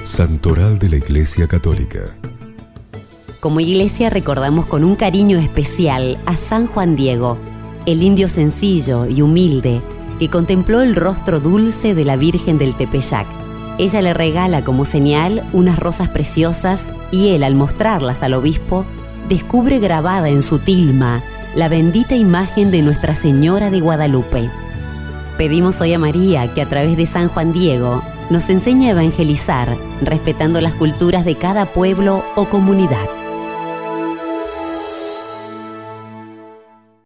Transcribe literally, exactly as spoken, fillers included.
Santoral de la Iglesia Católica. Como iglesia recordamos con un cariño especial a San Juan Diego, el indio sencillo y humilde que contempló el rostro dulce de la Virgen del Tepeyac. Ella le regala como señal unas rosas preciosas y él, al mostrarlas al obispo, descubre grabada en su tilma la bendita imagen de Nuestra Señora de Guadalupe. Pedimos hoy a María que a través de San Juan Diego nos enseñe a evangelizar, respetando las culturas de cada pueblo o comunidad.